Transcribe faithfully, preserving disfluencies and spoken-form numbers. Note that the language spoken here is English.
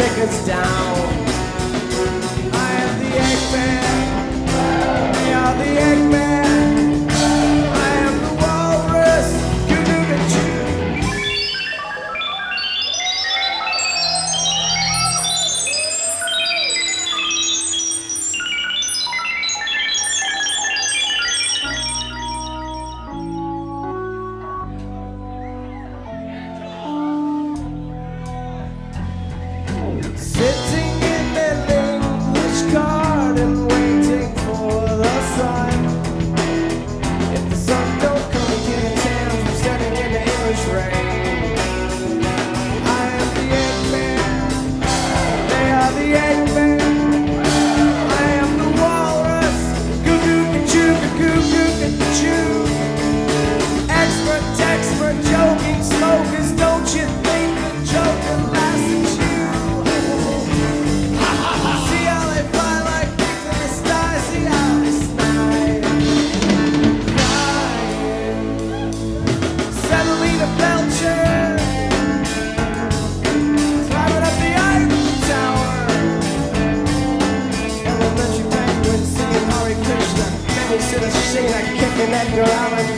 take us down. I am the Eggman, they are the Eggman. I am the walrus, Goo-Goo-Goo-Choo. Sitting in an English garden, waiting for the sun. If the sun don't come and get a tan from standing in the English rain. I am the Eggman, they are the Eggman. I am the walrus, Goo-Goo-Goo-Choo, Goo-Goo-Goo-Choo. Expert, expert, joking smokers, don't you think the joker lasts at you? Kicking Edgar Allan